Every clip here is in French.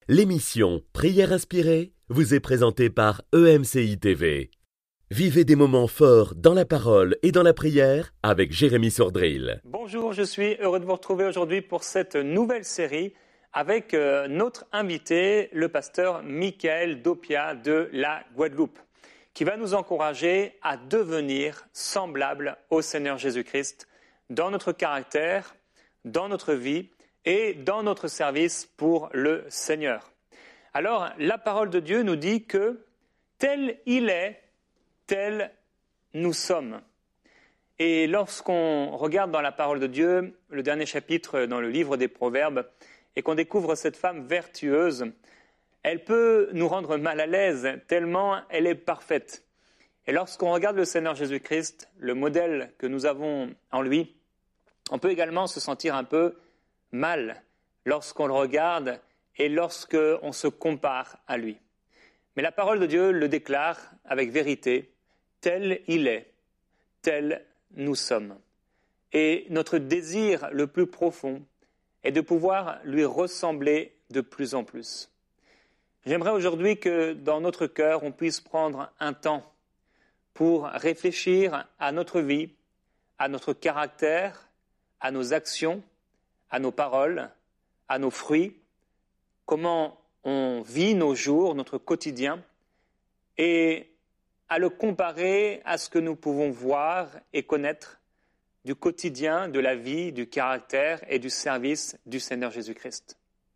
L'émission Prière inspirée vous est présentée par EMCI TV. Vivez des moments forts dans la parole et dans la prière avec Jérémy Sordrill. Bonjour, je suis heureux de vous retrouver aujourd'hui pour cette nouvelle série avec notre invité, le pasteur Michael Dopia de la Guadeloupe, qui va nous encourager à devenir semblables au Seigneur Jésus-Christ dans notre caractère, dans notre vie et dans notre service pour le Seigneur. Alors, la parole de Dieu nous dit que tel il est, tel nous sommes. Et lorsqu'on regarde dans la parole de Dieu, le dernier chapitre dans le livre des Proverbes, et qu'on découvre cette femme vertueuse, elle peut nous rendre mal à l'aise tellement elle est parfaite. Et lorsqu'on regarde le Seigneur Jésus-Christ, le modèle que nous avons en lui, on peut également se sentir un peu mal lorsqu'on le regarde et lorsqu'on se compare à lui. Mais la parole de Dieu le déclare avec vérité, tel il est, tel nous sommes. Et notre désir le plus profond est de pouvoir lui ressembler de plus en plus. J'aimerais aujourd'hui que dans notre cœur, on puisse prendre un temps pour réfléchir à notre vie, à notre caractère, à nos actions, à nos paroles, à nos fruits, comment on vit nos jours, notre quotidien, et à le comparer à ce que nous pouvons voir et connaître du quotidien, de la vie, du caractère et du service du Seigneur Jésus-Christ.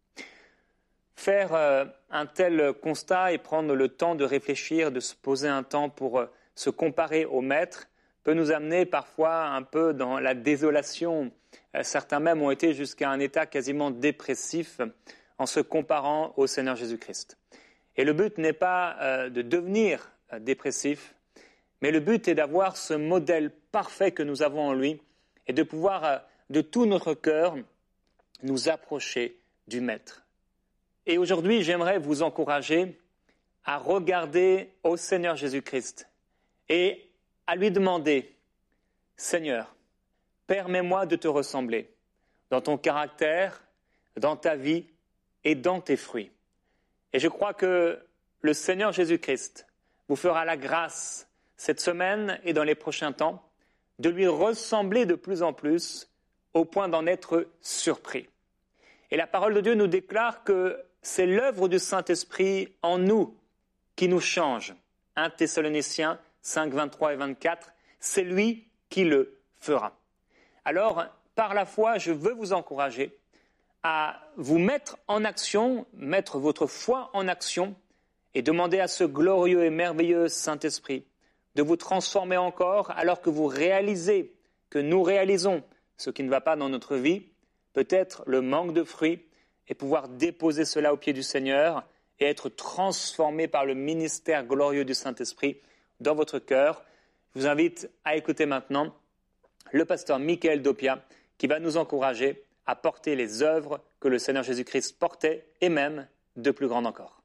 Faire un tel constat et prendre le temps de réfléchir, de se poser un temps pour se comparer au Maître, peut nous amener parfois un peu dans la désolation. Certains même ont été jusqu'à un état quasiment dépressif en se comparant au Seigneur Jésus-Christ. Et le but n'est pas de devenir dépressif, mais le but est d'avoir ce modèle parfait que nous avons en lui et de pouvoir de tout notre cœur nous approcher du Maître. Et aujourd'hui, j'aimerais vous encourager à regarder au Seigneur Jésus-Christ et à lui demander, Seigneur, permets-moi de te ressembler dans ton caractère, dans ta vie et dans tes fruits. Et je crois que le Seigneur Jésus-Christ vous fera la grâce cette semaine et dans les prochains temps de lui ressembler de plus en plus au point d'en être surpris. Et la parole de Dieu nous déclare que c'est l'œuvre du Saint-Esprit en nous qui nous change. 1 Thessaloniciens 5, 23 et 24, c'est lui qui le fera. Alors, par la foi, je veux vous encourager à vous mettre en action, mettre votre foi en action et demander à ce glorieux et merveilleux Saint-Esprit de vous transformer encore alors que vous réalisez, que nous réalisons ce qui ne va pas dans notre vie, peut-être le manque de fruits, et pouvoir déposer cela aux pieds du Seigneur et être transformé par le ministère glorieux du Saint-Esprit dans votre cœur. Je vous invite à écouter maintenant le pasteur Michael Dopia qui va nous encourager à porter les œuvres que le Seigneur Jésus-Christ portait et même de plus grandes encore.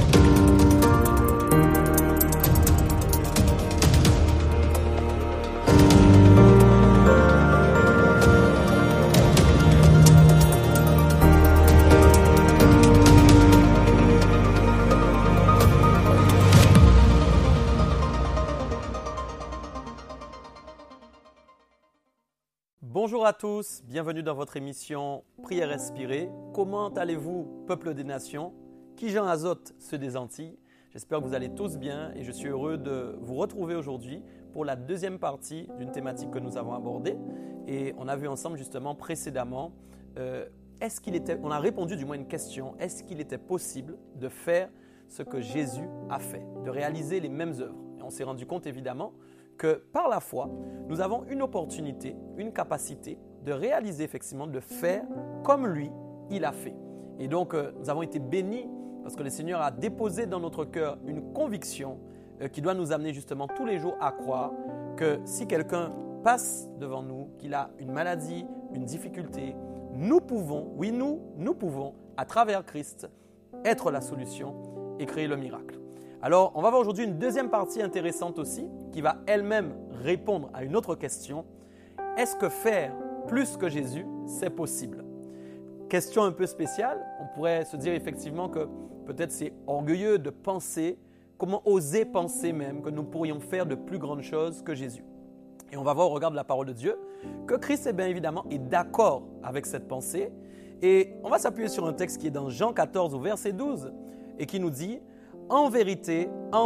Bonjour à tous, bienvenue dans votre émission Prière inspirée. Comment allez-vous, peuple des nations? Qui Jean Azote, ceux des Antilles? J'espère que vous allez tous bien et je suis heureux de vous retrouver aujourd'hui pour la deuxième partie d'une thématique que nous avons abordée. Et on a vu ensemble justement précédemment, on a répondu du moins une question, est-ce qu'il était possible de faire ce que Jésus a fait, de réaliser les mêmes œuvres? Et on s'est rendu compte évidemment que par la foi, nous avons une opportunité, une capacité de réaliser effectivement, de faire comme lui, il a fait. Et donc, nous avons été bénis parce que le Seigneur a déposé dans notre cœur une conviction qui doit nous amener justement tous les jours à croire que si quelqu'un passe devant nous, qu'il a une maladie, une difficulté, nous pouvons, oui nous pouvons, à travers Christ, être la solution et créer le miracle. Alors, on va voir aujourd'hui une deuxième partie intéressante aussi qui va elle-même répondre à une autre question. Est-ce que faire plus que Jésus, c'est possible? question un peu spéciale. On pourrait se dire effectivement que peut-être c'est orgueilleux de penser, comment oser penser même que nous pourrions faire de plus grandes choses que Jésus. Et on va voir au regard de la parole de Dieu que Christ, bien évidemment, est d'accord avec cette pensée. Et on va s'appuyer sur un texte qui est dans Jean 14 au verset 12 et qui nous dit « en vérité,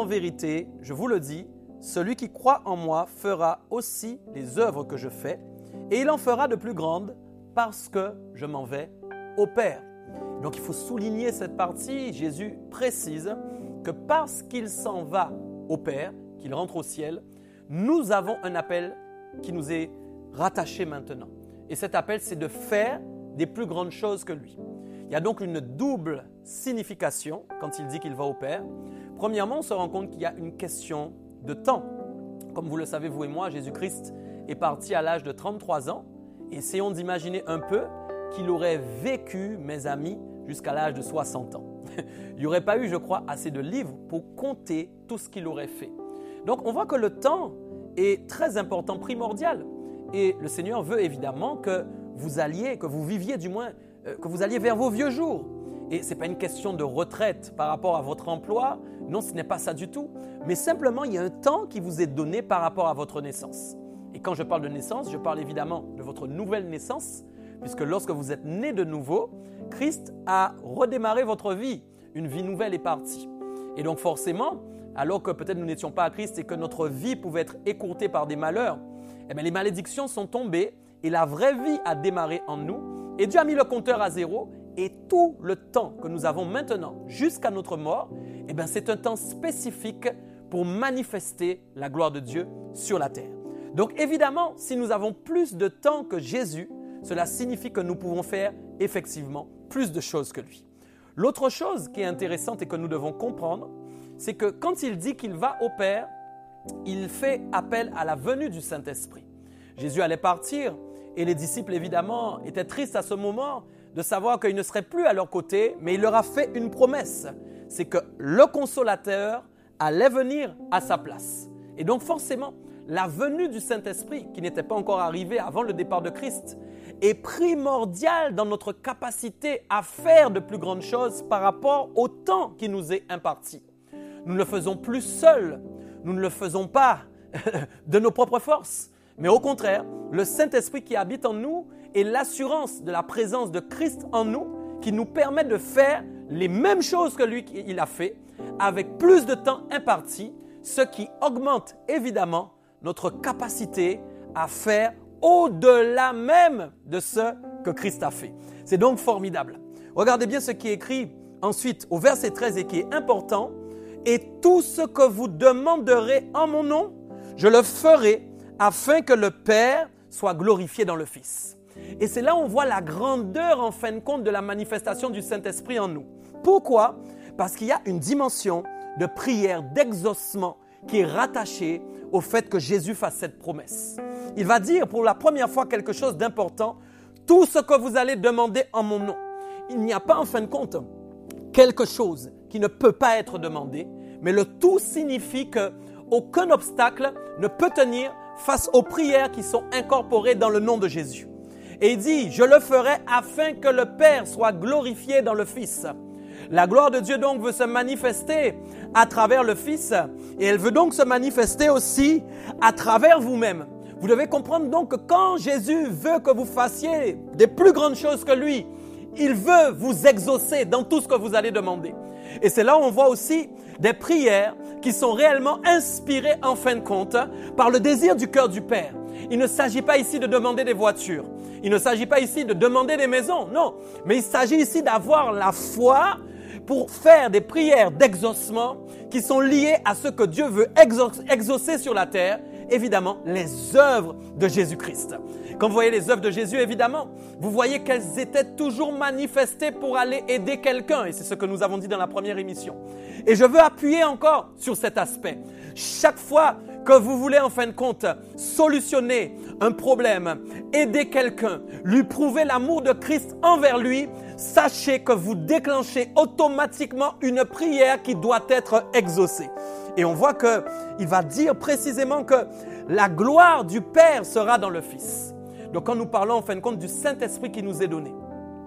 je vous le dis, celui qui croit en moi fera aussi les œuvres que je fais, et il en fera de plus grandes parce que je m'en vais au Père. » Donc il faut souligner cette partie. Jésus précise que parce qu'il s'en va au Père, qu'il rentre au ciel, nous avons un appel qui nous est rattaché maintenant. Et cet appel, c'est de faire des plus grandes choses que lui. Il y a donc une double signification quand il dit qu'il va au Père. Premièrement, on se rend compte qu'il y a une question de temps. Comme vous le savez, vous et moi, Jésus-Christ est parti à l'âge de 33 ans. Essayons d'imaginer un peu qu'il aurait vécu, mes amis, jusqu'à l'âge de 60 ans. Il n'y aurait pas eu, je crois, assez de livres pour compter tout ce qu'il aurait fait. Donc, on voit que le temps est très important, primordial. Et le Seigneur veut évidemment que vous alliez, que vous viviez du moins, que vous alliez vers vos vieux jours. Et ce n'est pas une question de retraite par rapport à votre emploi. Non, ce n'est pas ça du tout. Mais simplement, il y a un temps qui vous est donné par rapport à votre naissance. Et quand je parle de naissance, je parle évidemment de votre nouvelle naissance, puisque lorsque vous êtes né de nouveau, Christ a redémarré votre vie. Une vie nouvelle est partie. Et donc forcément, alors que peut-être nous n'étions pas à Christ et que notre vie pouvait être écourtée par des malheurs, eh bien, les malédictions sont tombées et la vraie vie a démarré en nous. Et Dieu a mis le compteur à zéro et tout le temps que nous avons maintenant jusqu'à notre mort, eh bien, c'est un temps spécifique pour manifester la gloire de Dieu sur la terre. Donc évidemment, si nous avons plus de temps que Jésus, cela signifie que nous pouvons faire effectivement plus de choses que lui. L'autre chose qui est intéressante et que nous devons comprendre, c'est que quand il dit qu'il va au Père, il fait appel à la venue du Saint-Esprit. Jésus allait partir et les disciples évidemment étaient tristes à ce moment de savoir qu'il ne serait plus à leur côté, mais il leur a fait une promesse, c'est que le Consolateur allait venir à sa place. Et donc forcément, la venue du Saint-Esprit, qui n'était pas encore arrivée avant le départ de Christ, est primordiale dans notre capacité à faire de plus grandes choses par rapport au temps qui nous est imparti. Nous ne le faisons plus seuls, nous ne le faisons pas de nos propres forces, mais au contraire, le Saint-Esprit qui habite en nous est l'assurance de la présence de Christ en nous qui nous permet de faire les mêmes choses que lui il a fait avec plus de temps imparti, ce qui augmente évidemment notre capacité à faire au-delà même de ce que Christ a fait. C'est donc formidable. Regardez bien ce qui est écrit ensuite au verset 13 et qui est important. « Et tout ce que vous demanderez en mon nom, je le ferai afin que le Père soit glorifié dans le Fils. » Et c'est là où on voit la grandeur en fin de compte de la manifestation du Saint-Esprit en nous. Pourquoi? Parce qu'il y a une dimension de prière, d'exaucement qui est rattachée au fait que Jésus fasse cette promesse. Il va dire pour la première fois quelque chose d'important, tout ce que vous allez demander en mon nom. Il n'y a pas en fin de compte quelque chose qui ne peut pas être demandé, mais le tout signifie qu'aucun obstacle ne peut tenir face aux prières qui sont incorporées dans le nom de Jésus. Et il dit, je le ferai afin que le Père soit glorifié dans le Fils. La gloire de Dieu donc veut se manifester à travers le Fils et elle veut donc se manifester aussi à travers vous-même. Vous devez comprendre donc que quand Jésus veut que vous fassiez des plus grandes choses que lui, il veut vous exaucer dans tout ce que vous allez demander. Et c'est là où on voit aussi des prières qui sont réellement inspirées en fin de compte par le désir du cœur du Père. Il ne s'agit pas ici de demander des voitures. Il ne s'agit pas ici de demander des maisons. Non, mais il s'agit ici d'avoir la foi pour faire des prières d'exaucement qui sont liées à ce que Dieu veut exaucer sur la terre. Évidemment, les œuvres de Jésus-Christ. Quand vous voyez les œuvres de Jésus, évidemment, vous voyez qu'elles étaient toujours manifestées pour aller aider quelqu'un. Et c'est ce que nous avons dit dans la première émission. Et je veux appuyer encore sur cet aspect. Chaque fois que vous voulez, en fin de compte, solutionner un problème, aider quelqu'un, lui prouver l'amour de Christ envers lui, sachez que vous déclenchez automatiquement une prière qui doit être exaucée. Et on voit qu'il va dire précisément que la gloire du Père sera dans le Fils. Donc quand nous parlons en fin de compte du Saint-Esprit qui nous est donné,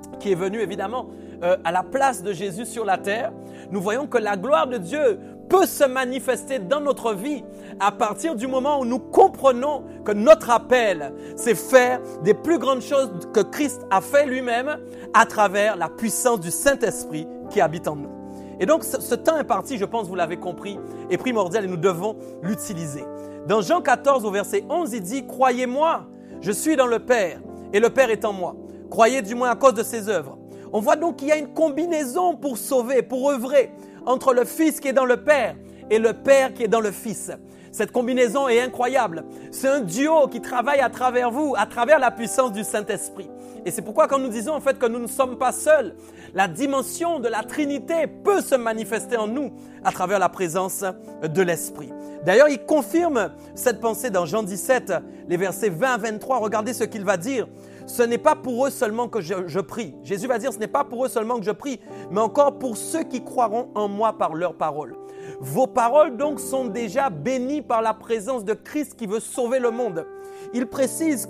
qui est venu évidemment à la place de Jésus sur la terre, nous voyons que la gloire de Dieu peut se manifester dans notre vie à partir du moment où nous comprenons que notre appel, c'est faire des plus grandes choses que Christ a fait lui-même à travers la puissance du Saint-Esprit qui habite en nous. Et donc, ce temps imparti, je pense, vous l'avez compris, est primordial et nous devons l'utiliser. Dans Jean 14, au verset 11, il dit « Croyez-moi, je suis dans le Père et le Père est en moi. Croyez du moins à cause de ses œuvres. » On voit donc qu'il y a une combinaison pour sauver, pour œuvrer entre le Fils qui est dans le Père et le Père qui est dans le Fils. Cette combinaison est incroyable. C'est un duo qui travaille à travers vous, à travers la puissance du Saint-Esprit. Et c'est pourquoi quand nous disons en fait que nous ne sommes pas seuls, la dimension de la Trinité peut se manifester en nous à travers la présence de l'Esprit. D'ailleurs, il confirme cette pensée dans Jean 17, les versets 20 à 23. Regardez ce qu'il va dire. Ce n'est pas pour eux seulement que je prie. Jésus va dire, ce n'est pas pour eux seulement que je prie, mais encore pour ceux qui croiront en moi par leurs paroles. Vos paroles donc sont déjà bénies par la présence de Christ qui veut sauver le monde. Il précise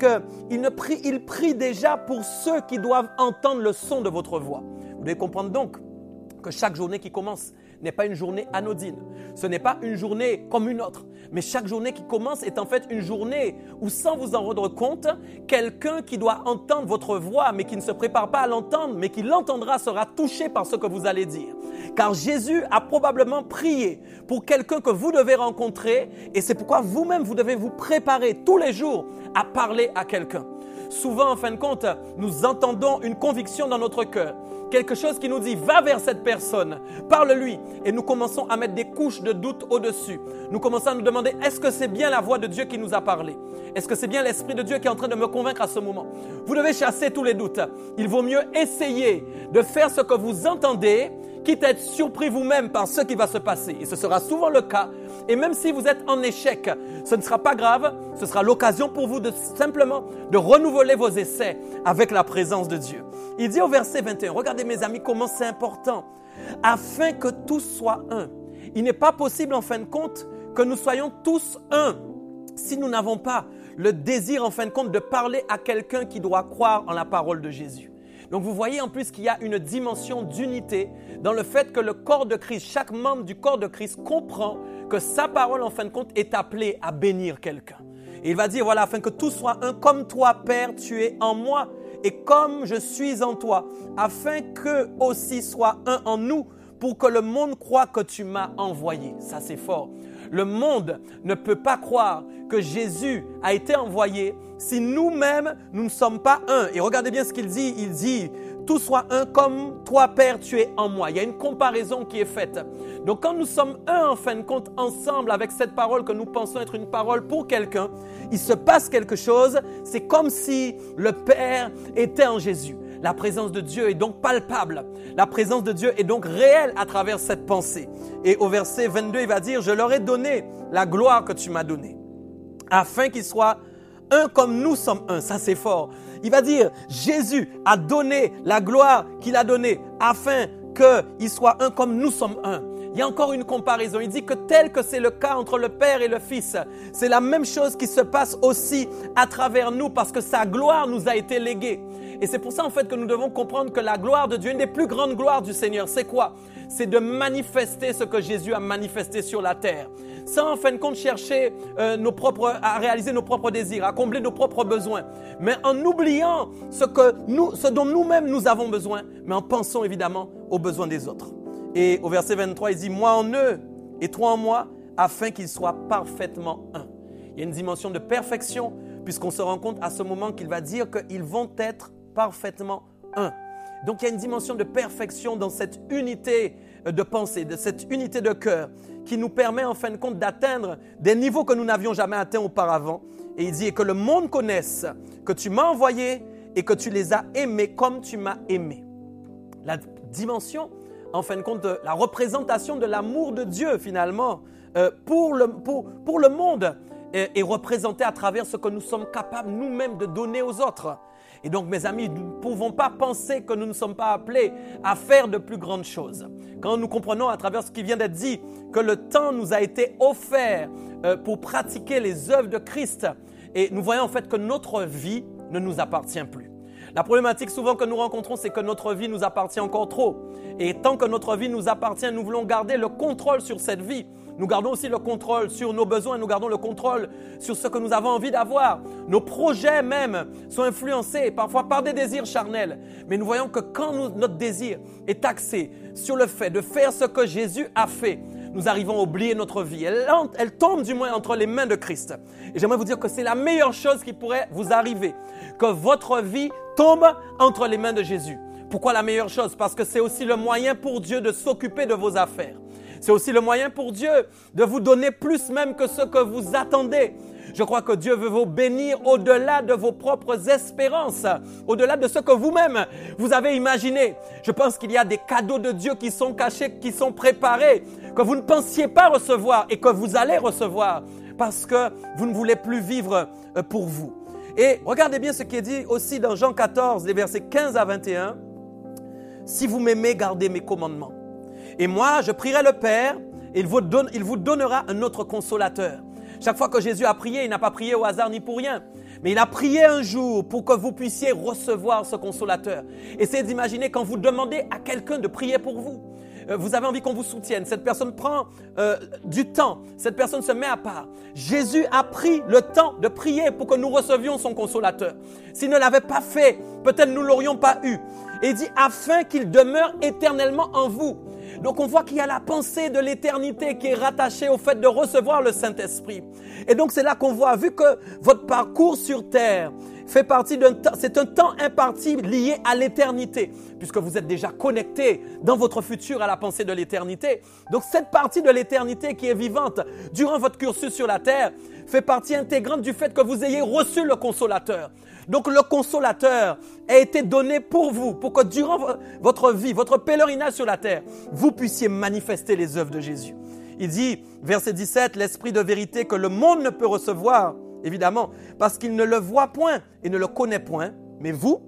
qu'il prie déjà pour ceux qui doivent entendre le son de votre voix. Vous devez comprendre donc que chaque journée qui commence n'est pas une journée anodine. Ce n'est pas une journée comme une autre. Mais chaque journée qui commence est en fait une journée où, sans vous en rendre compte, quelqu'un qui doit entendre votre voix, mais qui ne se prépare pas à l'entendre, mais qui l'entendra, sera touché par ce que vous allez dire. Car Jésus a probablement prié pour quelqu'un que vous devez rencontrer, et c'est pourquoi vous-même, vous devez vous préparer tous les jours à parler à quelqu'un. Souvent, en fin de compte, nous entendons une conviction dans notre cœur. Quelque chose qui nous dit, va vers cette personne, parle-lui. Et nous commençons à mettre des couches de doute au-dessus. Nous commençons à nous demander, est-ce que c'est bien la voix de Dieu qui nous a parlé? Est-ce que c'est bien l'Esprit de Dieu qui est en train de me convaincre à ce moment? Vous devez chasser tous les doutes. Il vaut mieux essayer de faire ce que vous entendez, quitte à être surpris vous-même par ce qui va se passer. Et ce sera souvent le cas. Et même si vous êtes en échec, ce ne sera pas grave. Ce sera l'occasion pour vous de simplement de renouveler vos essais avec la présence de Dieu. Il dit au verset 21, regardez mes amis comment c'est important. Afin que tous soient un. Il n'est pas possible en fin de compte que nous soyons tous un si nous n'avons pas le désir en fin de compte de parler à quelqu'un qui doit croire en la parole de Jésus. Donc vous voyez en plus qu'il y a une dimension d'unité dans le fait que le corps de Christ, chaque membre du corps de Christ comprend que sa parole en fin de compte est appelée à bénir quelqu'un. Et il va dire voilà, afin que tout soit un, comme toi Père tu es en moi et comme je suis en toi, afin qu'eux aussi soient un en nous pour que le monde croie que tu m'as envoyé. Ça c'est fort. Le monde ne peut pas croire que Jésus a été envoyé si nous-mêmes, nous ne sommes pas un. Et regardez bien ce qu'il dit. Il dit, tout soit un comme toi, Père, tu es en moi. Il y a une comparaison qui est faite. Donc quand nous sommes un, en fin de compte, ensemble avec cette parole que nous pensons être une parole pour quelqu'un, il se passe quelque chose. C'est comme si le Père était en Jésus. La présence de Dieu est donc palpable. La présence de Dieu est donc réelle à travers cette pensée. Et au verset 22, il va dire, je leur ai donné la gloire que tu m'as donnée, afin qu'ils soient un comme nous sommes un. Ça, c'est fort. Il va dire, Jésus a donné la gloire qu'il a donnée, afin qu'ils soient un comme nous sommes un. Il y a encore une comparaison. Il dit que tel que c'est le cas entre le Père et le Fils, c'est la même chose qui se passe aussi à travers nous parce que sa gloire nous a été léguée. Et c'est pour ça en fait que nous devons comprendre que la gloire de Dieu, une des plus grandes gloires du Seigneur, c'est quoi? C'est de manifester ce que Jésus a manifesté sur la terre. Sans en fin de compte chercher à réaliser nos propres désirs, à combler nos propres besoins, mais en oubliant ce dont nous-mêmes nous avons besoin, mais en pensant évidemment aux besoins des autres. Et au verset 23, il dit « Moi en eux et toi en moi, afin qu'ils soient parfaitement un. » Il y a une dimension de perfection, puisqu'on se rend compte à ce moment qu'il va dire qu'ils vont être parfaitement un. Donc il y a une dimension de perfection dans cette unité de pensée, de cette unité de cœur, qui nous permet en fin de compte d'atteindre des niveaux que nous n'avions jamais atteints auparavant. Et il dit « Et que le monde connaisse que tu m'as envoyé et que tu les as aimés comme tu m'as aimé. » La dimension en fin de compte, la représentation de l'amour de Dieu, finalement, pour le monde, est représentée à travers ce que nous sommes capables nous-mêmes de donner aux autres. Et donc, mes amis, nous ne pouvons pas penser que nous ne sommes pas appelés à faire de plus grandes choses. Quand nous comprenons à travers ce qui vient d'être dit, que le temps nous a été offert pour pratiquer les œuvres de Christ, et nous voyons en fait que notre vie ne nous appartient plus. La problématique souvent que nous rencontrons, c'est que notre vie nous appartient encore trop. Et tant que notre vie nous appartient, nous voulons garder le contrôle sur cette vie. Nous gardons aussi le contrôle sur nos besoins, nous gardons le contrôle sur ce que nous avons envie d'avoir. Nos projets même sont influencés parfois par des désirs charnels. Mais nous voyons que quand notre désir est axé sur le fait de faire ce que Jésus a fait, nous arrivons à oublier notre vie. Elle tombe du moins entre les mains de Christ. Et j'aimerais vous dire que c'est la meilleure chose qui pourrait vous arriver, que votre vie tombe entre les mains de Jésus. Pourquoi la meilleure chose? Parce que c'est aussi le moyen pour Dieu de s'occuper de vos affaires. C'est aussi le moyen pour Dieu de vous donner plus même que ce que vous attendez. Je crois que Dieu veut vous bénir au-delà de vos propres espérances, au-delà de ce que vous-même vous avez imaginé. Je pense qu'il y a des cadeaux de Dieu qui sont cachés, qui sont préparés, que vous ne pensiez pas recevoir et que vous allez recevoir parce que vous ne voulez plus vivre pour vous. Et regardez bien ce qui est dit aussi dans Jean 14, les versets 15 à 21. « Si vous m'aimez, gardez mes commandements. Et moi, je prierai le Père et il vous donnera un autre consolateur. » Chaque fois que Jésus a prié, il n'a pas prié au hasard ni pour rien. Mais il a prié un jour pour que vous puissiez recevoir ce consolateur. Essayez d'imaginer quand vous demandez à quelqu'un de prier pour vous. Vous avez envie qu'on vous soutienne. Cette personne prend du temps. Cette personne se met à part. Jésus a pris le temps de prier pour que nous recevions son consolateur. S'il ne l'avait pas fait, peut-être nous ne l'aurions pas eu. Et il dit afin qu'il demeure éternellement en vous. Donc on voit qu'il y a la pensée de l'éternité qui est rattachée au fait de recevoir le Saint-Esprit. Et donc c'est là qu'on voit, vu que votre parcours sur terre fait partie d'un temps, c'est un temps imparti lié à l'éternité, puisque vous êtes déjà connecté dans votre futur à la pensée de l'éternité. Donc cette partie de l'éternité qui est vivante durant votre cursus sur la terre fait partie intégrante du fait que vous ayez reçu le consolateur. Donc le consolateur a été donné pour vous, pour que durant votre vie, votre pèlerinage sur la terre, vous puissiez manifester les œuvres de Jésus. Il dit, verset 17, l'esprit de vérité que le monde ne peut recevoir, évidemment, parce qu'il ne le voit point et ne le connaît point, mais vous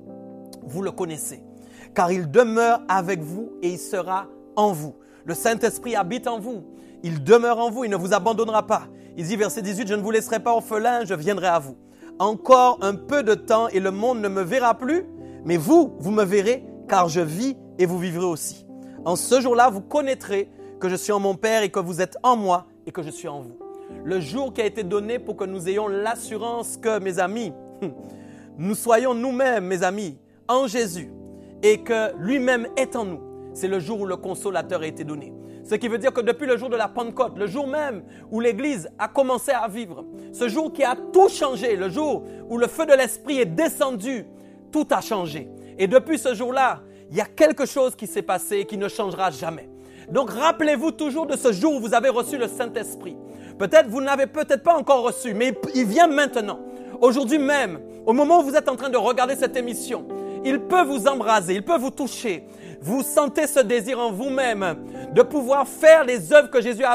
le connaissez, car il demeure avec vous et il sera en vous. Le Saint-Esprit habite en vous, il demeure en vous, il ne vous abandonnera pas. Il dit, verset 18, je ne vous laisserai pas orphelin, je viendrai à vous. Encore un peu de temps et le monde ne me verra plus, mais vous me verrez, car je vis et vous vivrez aussi. En ce jour-là, vous connaîtrez que je suis en mon Père et que vous êtes en moi et que je suis en vous. Le jour qui a été donné pour que nous ayons l'assurance que, mes amis, nous soyons nous-mêmes, mes amis, en Jésus et que lui-même est en nous. C'est le jour où le consolateur a été donné. Ce qui veut dire que depuis le jour de la Pentecôte, le jour même où l'Église a commencé à vivre, ce jour qui a tout changé, le jour où le feu de l'Esprit est descendu, tout a changé. Et depuis ce jour-là, il y a quelque chose qui s'est passé et qui ne changera jamais. Donc rappelez-vous toujours de ce jour où vous avez reçu le Saint-Esprit. Peut-être vous n'avez peut-être pas encore reçu, mais il vient maintenant. Aujourd'hui même, au moment où vous êtes en train de regarder cette émission, il peut vous embraser, il peut vous toucher. Vous sentez ce désir en vous-même de pouvoir faire les œuvres que Jésus a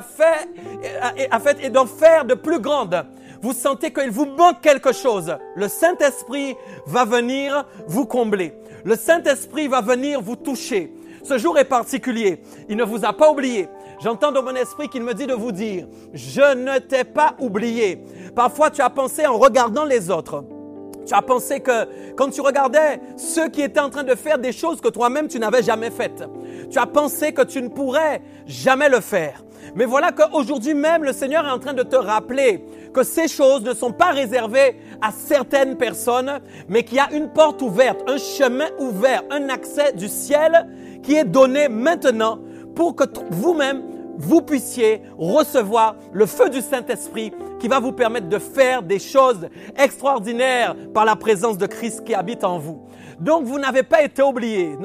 faites et d'en faire de plus grandes. Vous sentez qu'il vous manque quelque chose. Le Saint-Esprit va venir vous combler. Le Saint-Esprit va venir vous toucher. Ce jour est particulier. Il ne vous a pas oublié. J'entends dans mon esprit qu'il me dit de vous dire « Je ne t'ai pas oublié ». Parfois, tu as pensé en regardant les autres. Tu as pensé que quand tu regardais ceux qui étaient en train de faire des choses que toi-même tu n'avais jamais faites, tu as pensé que tu ne pourrais jamais le faire. Mais voilà qu'aujourd'hui même, le Seigneur est en train de te rappeler que ces choses ne sont pas réservées à certaines personnes, mais qu'il y a une porte ouverte, un chemin ouvert, un accès du ciel qui est donné maintenant pour que vous-même, vous puissiez recevoir le feu du Saint-Esprit qui va vous permettre de faire des choses extraordinaires par la présence de Christ qui habite en vous. Donc, vous n'avez pas été oubliés.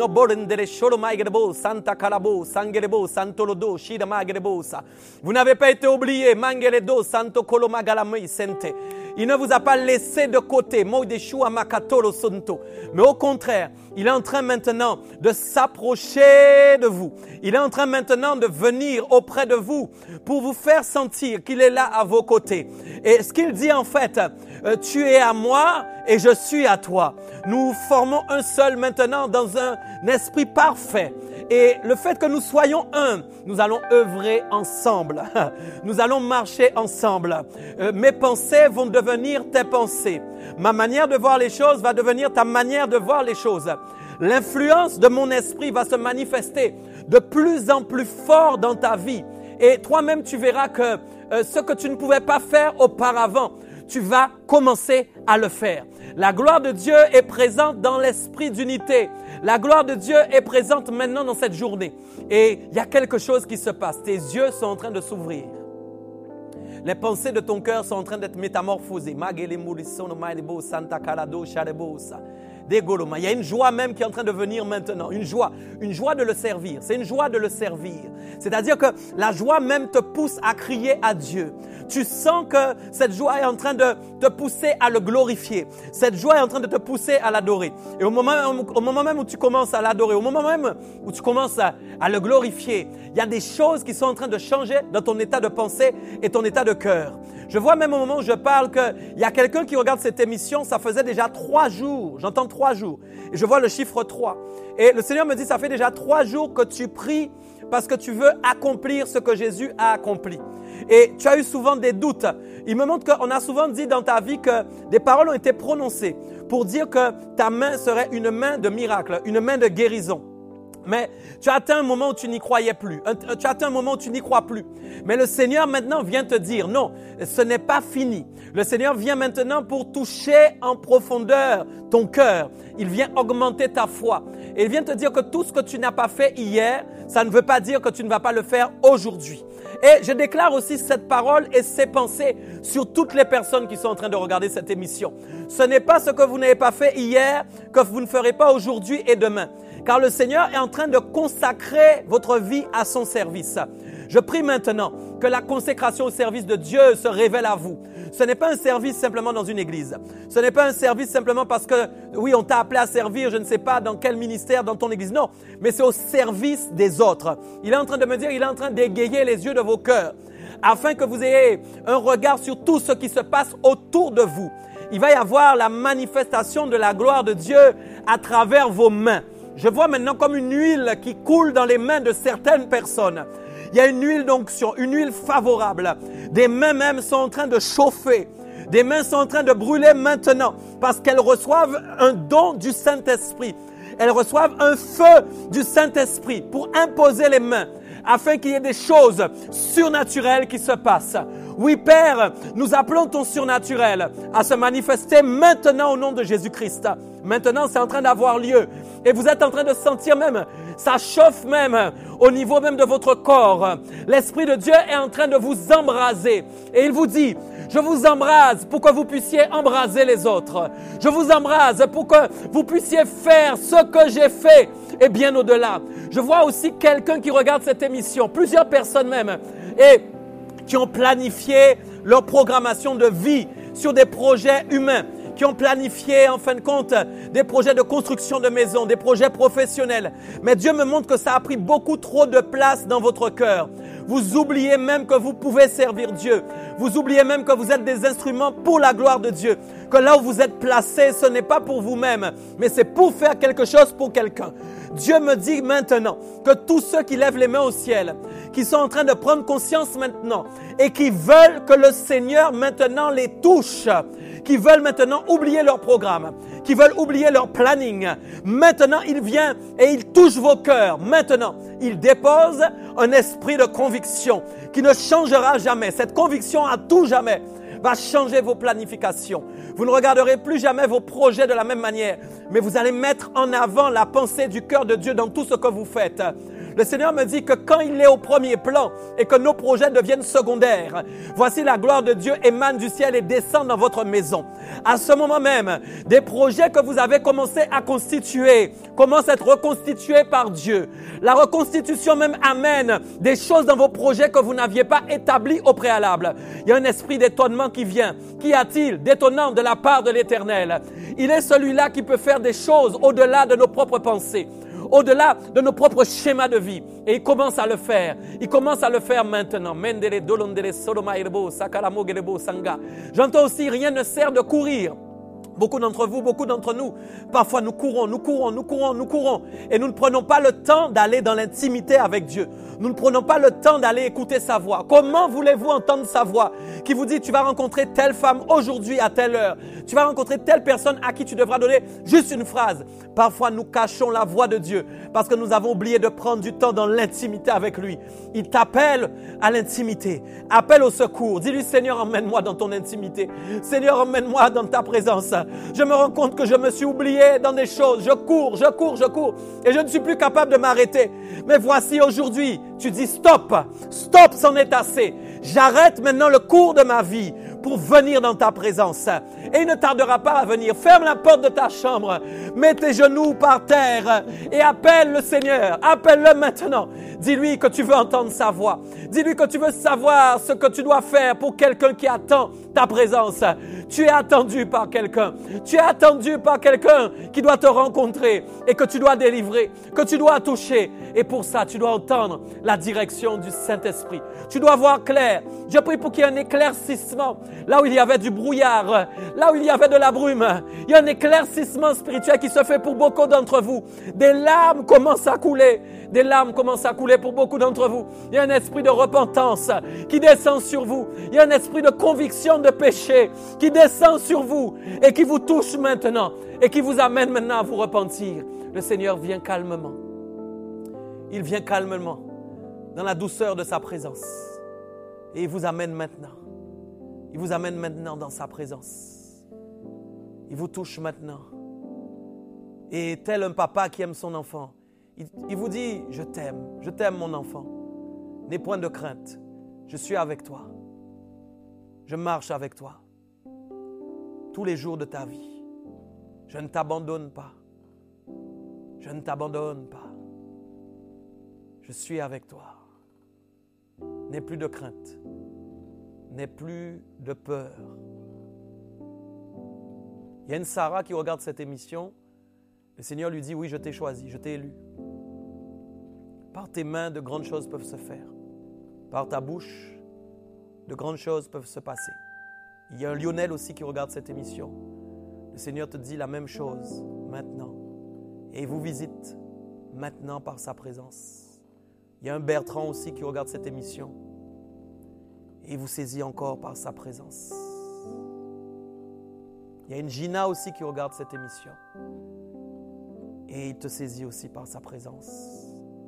Vous n'avez pas été oubliés. Il ne vous a pas laissé de côté. Mais au contraire, il est en train maintenant de s'approcher de vous. Il est en train maintenant de venir auprès de vous pour vous faire sentir qu'il est là à vos côtés. Et ce qu'il dit en fait, tu es à moi et je suis à toi. Nous formons un seul maintenant dans un esprit parfait. Et le fait que nous soyons un, nous allons œuvrer ensemble. Nous allons marcher ensemble. Mes pensées vont devenir tes pensées. Ma manière de voir les choses va devenir ta manière de voir les choses. L'influence de mon esprit va se manifester de plus en plus fort dans ta vie. Et toi-même, tu verras que ce que tu ne pouvais pas faire auparavant, tu vas commencer à le faire. La gloire de Dieu est présente dans l'esprit d'unité. La gloire de Dieu est présente maintenant dans cette journée. Et il y a quelque chose qui se passe. Tes yeux sont en train de s'ouvrir. Les pensées de ton cœur sont en train d'être métamorphosées. Il y a une joie même qui est en train de venir maintenant. Une joie de le servir. C'est une joie de le servir. C'est-à-dire que la joie même te pousse à crier à Dieu. Tu sens que cette joie est en train de te pousser à le glorifier. Cette joie est en train de te pousser à l'adorer. Et au moment même où tu commences à l'adorer, au moment même où tu commences à le glorifier, il y a des choses qui sont en train de changer dans ton état de pensée et ton état de cœur. Je vois même au moment où je parle qu'il y a quelqu'un qui regarde cette émission, ça faisait déjà 3 jours. J'entends 3 jours. Et je vois le chiffre 3. Et le Seigneur me dit, ça fait déjà 3 jours que tu pries parce que tu veux accomplir ce que Jésus a accompli. Et tu as eu souvent des doutes. Il me montre qu'on a souvent dit dans ta vie que des paroles ont été prononcées pour dire que ta main serait une main de miracle, une main de guérison. Mais tu as atteint un moment où tu n'y croyais plus. Tu as atteint un moment où tu n'y crois plus. Mais le Seigneur maintenant vient te dire, non, ce n'est pas fini. Le Seigneur vient maintenant pour toucher en profondeur ton cœur. Il vient augmenter ta foi. Et il vient te dire que tout ce que tu n'as pas fait hier, ça ne veut pas dire que tu ne vas pas le faire aujourd'hui. Et je déclare aussi cette parole et ces pensées sur toutes les personnes qui sont en train de regarder cette émission. Ce n'est pas ce que vous n'avez pas fait hier que vous ne ferez pas aujourd'hui et demain. Car le Seigneur est en train de consacrer votre vie à son service. Je prie maintenant que la consécration au service de Dieu se révèle à vous. Ce n'est pas un service simplement dans une église. Ce n'est pas un service simplement parce que, oui, on t'a appelé à servir, je ne sais pas dans quel ministère, dans ton église. Non, mais c'est au service des autres. Il est en train de me dire, il est en train d'égayer les yeux de vos cœurs afin que vous ayez un regard sur tout ce qui se passe autour de vous. Il va y avoir la manifestation de la gloire de Dieu à travers vos mains. Je vois maintenant comme une huile qui coule dans les mains de certaines personnes. Il y a une huile d'onction, une huile favorable. Des mains même sont en train de chauffer. Des mains sont en train de brûler maintenant parce qu'elles reçoivent un don du Saint-Esprit. Elles reçoivent un feu du Saint-Esprit pour imposer les mains afin qu'il y ait des choses surnaturelles qui se passent. Oui, Père, nous appelons ton surnaturel à se manifester maintenant au nom de Jésus-Christ. Maintenant, c'est en train d'avoir lieu. Et vous êtes en train de sentir même, ça chauffe même au niveau même de votre corps. L'Esprit de Dieu est en train de vous embraser. Et il vous dit, je vous embrase pour que vous puissiez embraser les autres. Je vous embrase pour que vous puissiez faire ce que j'ai fait et bien au-delà. Je vois aussi quelqu'un qui regarde cette émission, plusieurs personnes même, et qui ont planifié leur programmation de vie sur des projets humains, qui ont planifié en fin de compte des projets de construction de maisons, des projets professionnels. Mais Dieu me montre que ça a pris beaucoup trop de place dans votre cœur. Vous oubliez même que vous pouvez servir Dieu. Vous oubliez même que vous êtes des instruments pour la gloire de Dieu. Que là où vous êtes placés, ce n'est pas pour vous-même, mais c'est pour faire quelque chose pour quelqu'un. Dieu me dit maintenant que tous ceux qui lèvent les mains au ciel, qui sont en train de prendre conscience maintenant et qui veulent que le Seigneur maintenant les touche, qui veulent maintenant oublier leur programme, qui veulent oublier leur planning, maintenant il vient et il touche vos cœurs. Maintenant, il dépose un esprit de conviction qui ne changera jamais. Cette conviction à tout jamais va changer vos planifications. Vous ne regarderez plus jamais vos projets de la même manière, mais vous allez mettre en avant la pensée du cœur de Dieu dans tout ce que vous faites. Le Seigneur me dit que quand il est au premier plan et que nos projets deviennent secondaires, voici la gloire de Dieu émane du ciel et descend dans votre maison. À ce moment même, des projets que vous avez commencé à constituer commencent à être reconstitués par Dieu. La reconstitution même amène des choses dans vos projets que vous n'aviez pas établies au préalable. Il y a un esprit d'étonnement qui vient. Qu'y a-t-il d'étonnant de la part de l'Éternel? Il est celui-là qui peut faire des choses au-delà de nos propres pensées, au-delà de nos propres schémas de vie. Et il commence à le faire. Il commence à le faire maintenant. J'entends aussi, rien ne sert de courir. Beaucoup d'entre vous, beaucoup d'entre nous, parfois nous courons et nous ne prenons pas le temps d'aller dans l'intimité avec Dieu. Nous ne prenons pas le temps d'aller écouter sa voix. Comment voulez-vous entendre sa voix qui vous dit tu vas rencontrer telle femme aujourd'hui à telle heure. Tu vas rencontrer telle personne à qui tu devras donner juste une phrase. Parfois nous cachons la voix de Dieu parce que nous avons oublié de prendre du temps dans l'intimité avec lui. Il t'appelle à l'intimité. Appelle au secours. Dis-lui Seigneur, emmène-moi dans ton intimité. Seigneur, emmène-moi dans ta présence. Je me rends compte que je me suis oublié dans des choses. Je cours et je ne suis plus capable de m'arrêter. Mais voici aujourd'hui, tu dis stop, c'en est assez. J'arrête maintenant le cours de ma vie pour venir dans ta présence. Et il ne tardera pas à venir. Ferme la porte de ta chambre, mets tes genoux par terre et appelle le Seigneur. Appelle-le maintenant. Dis-lui que tu veux entendre sa voix. Dis-lui que tu veux savoir ce que tu dois faire pour quelqu'un qui attend ta présence. Tu es attendu par quelqu'un. Tu es attendu par quelqu'un qui doit te rencontrer et que tu dois délivrer, que tu dois toucher. Et pour ça, tu dois entendre la direction du Saint-Esprit. Tu dois voir clair. Je prie pour qu'il y ait un éclaircissement. Là où il y avait du brouillard, là où il y avait de la brume, il y a un éclaircissement spirituel qui se fait pour beaucoup d'entre vous. Des larmes commencent à couler. Des larmes commencent à couler pour beaucoup d'entre vous. Il y a un esprit de repentance qui descend sur vous. Il y a un esprit de conviction de péché qui descend sur vous et qui vous touche maintenant et qui vous amène maintenant à vous repentir. Le Seigneur vient calmement. Il vient calmement dans la douceur de sa présence et il vous amène maintenant. Il vous amène maintenant dans sa présence. Il vous touche maintenant. Et tel un papa qui aime son enfant, il vous dit, je t'aime mon enfant. N'aie point de crainte, je suis avec toi. Je marche avec toi tous les jours de ta vie. Je ne t'abandonne pas. Je ne t'abandonne pas. Je suis avec toi. N'aie plus de crainte. N'aie plus de peur. Il y a une Sarah qui regarde cette émission. Le Seigneur lui dit, oui, je t'ai choisi, je t'ai élu. Par tes mains, de grandes choses peuvent se faire. Par ta bouche, de grandes choses peuvent se passer. Il y a un Lionel aussi qui regarde cette émission. Le Seigneur te dit la même chose maintenant. Et il vous visite maintenant par sa présence. Il y a un Bertrand aussi qui regarde cette émission. Et il vous saisit encore par sa présence. Il y a une Gina aussi qui regarde cette émission. Et il te saisit aussi par sa présence.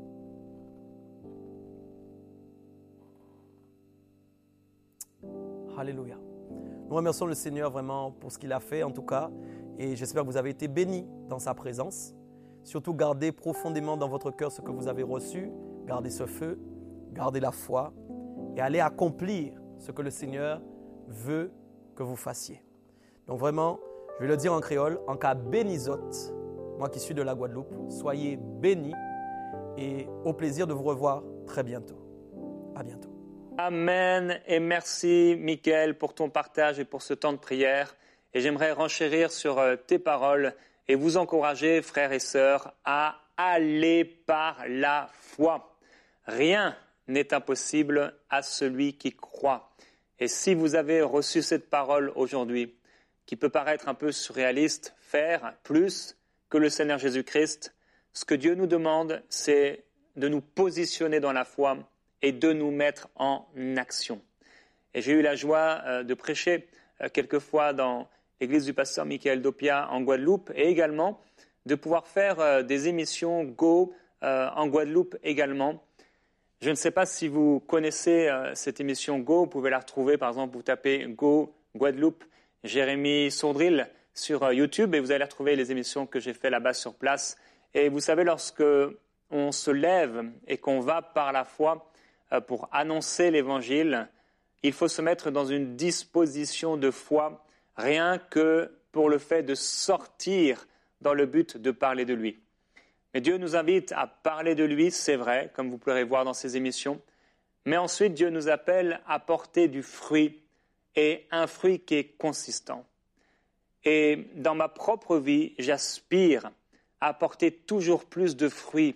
Alléluia. Nous remercions le Seigneur vraiment pour ce qu'il a fait en tout cas. Et j'espère que vous avez été bénis dans sa présence. Surtout gardez profondément dans votre cœur ce que vous avez reçu. Gardez ce feu, gardez la foi et allez accomplir ce que le Seigneur veut que vous fassiez. Donc vraiment, je vais le dire en créole, en cas bénisot, moi qui suis de la Guadeloupe, soyez bénis et au plaisir de vous revoir très bientôt. À bientôt. Amen et merci Michael pour ton partage et pour ce temps de prière. Et j'aimerais renchérir sur tes paroles et vous encourager, frères et sœurs, à aller par la foi. Rien n'est impossible à celui qui croit. Et si vous avez reçu cette parole aujourd'hui, qui peut paraître un peu surréaliste, faire plus que le Seigneur Jésus-Christ, ce que Dieu nous demande, c'est de nous positionner dans la foi et de nous mettre en action. Et j'ai eu la joie de prêcher quelquefois dans l'église du pasteur Michael Dopia en Guadeloupe et également de pouvoir faire des émissions Go en Guadeloupe également. Je ne sais pas si vous connaissez cette émission Go, vous pouvez la retrouver par exemple, vous tapez Go Guadeloupe, Jérémy Sourdril sur YouTube et vous allez retrouver les émissions que j'ai fait là-bas sur place. Et vous savez, lorsque on se lève et qu'on va par la foi pour annoncer l'évangile, il faut se mettre dans une disposition de foi, rien que pour le fait de sortir dans le but de parler de lui. Mais Dieu nous invite à parler de lui, c'est vrai, comme vous pourrez voir dans ces émissions. Mais ensuite, Dieu nous appelle à porter du fruit, et un fruit qui est consistant. Et dans ma propre vie, j'aspire à porter toujours plus de fruits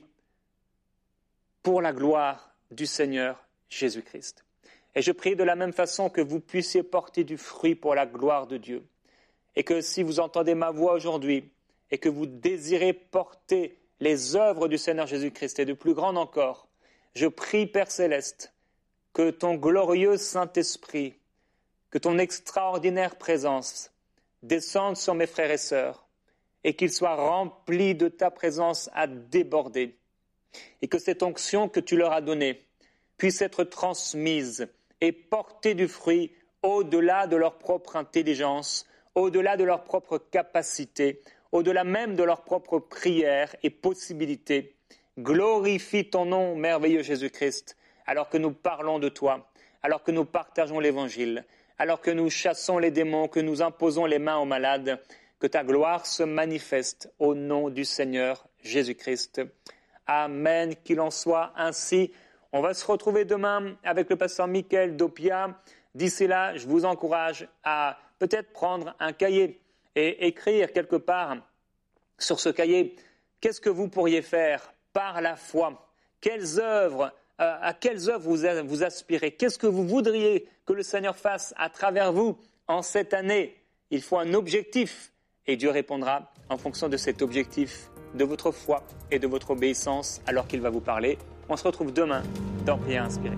pour la gloire du Seigneur Jésus-Christ. Et je prie de la même façon que vous puissiez porter du fruit pour la gloire de Dieu. et que si vous entendez ma voix aujourd'hui et que vous désirez porter les œuvres du Seigneur Jésus-Christ et de plus grandes encore, je prie, Père Céleste, que ton glorieux Saint-Esprit, que ton extraordinaire présence descende sur mes frères et sœurs et qu'ils soient remplis de ta présence à déborder et que cette onction que tu leur as donnée puisse être transmise et porter du fruit au-delà de leur propre intelligence, au-delà de leur propre capacité, au-delà même de leur propre prière et possibilité. Glorifie ton nom, merveilleux Jésus-Christ, alors que nous parlons de toi, alors que nous partageons l'Évangile, alors que nous chassons les démons, que nous imposons les mains aux malades, que ta gloire se manifeste au nom du Seigneur Jésus-Christ. Amen, qu'il en soit ainsi. On va se retrouver demain avec le pasteur Michael Dopia. D'ici là, je vous encourage à peut-être prendre un cahier et écrire quelque part sur ce cahier, qu'est-ce que vous pourriez faire par la foi? À quelles œuvres vous aspirez? Qu'est-ce que vous voudriez que le Seigneur fasse à travers vous en cette année? Il faut un objectif et Dieu répondra en fonction de cet objectif, de votre foi et de votre obéissance alors qu'il va vous parler. On se retrouve demain dans Prière Inspirée.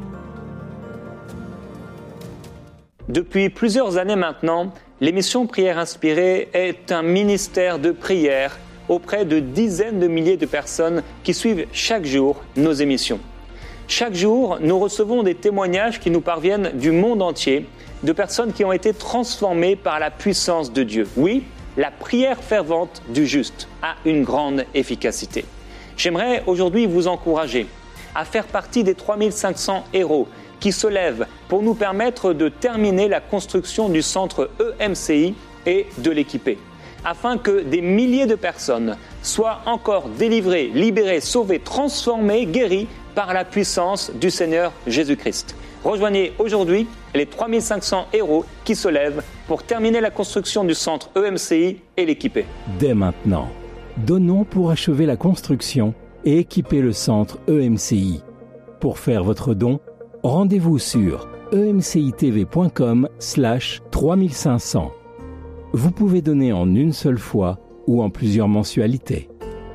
Depuis plusieurs années maintenant, l'émission Prière Inspirée est un ministère de prière auprès de dizaines de milliers de personnes qui suivent chaque jour nos émissions. Chaque jour, nous recevons des témoignages qui nous parviennent du monde entier, de personnes qui ont été transformées par la puissance de Dieu. Oui, la prière fervente du juste a une grande efficacité. J'aimerais aujourd'hui vous encourager à faire partie des 3500 héros qui se lèvent pour nous permettre de terminer la construction du centre EMCI et de l'équiper, afin que des milliers de personnes soient encore délivrées, libérées, sauvées, transformées, guéries par la puissance du Seigneur Jésus-Christ. Rejoignez aujourd'hui les 3500 héros qui se lèvent pour terminer la construction du centre EMCI et l'équiper. Dès maintenant, donnons pour achever la construction et équiper le centre EMCI. Pour faire votre don, rendez-vous sur emcitv.com/3500. Vous pouvez donner en une seule fois ou en plusieurs mensualités.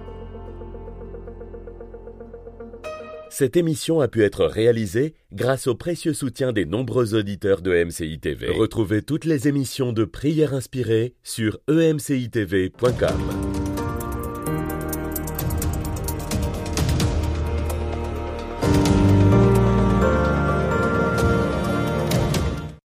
Cette émission a pu être réalisée grâce au précieux soutien des nombreux auditeurs de MCI TV. Retrouvez toutes les émissions de Prière Inspirée sur emcitv.com.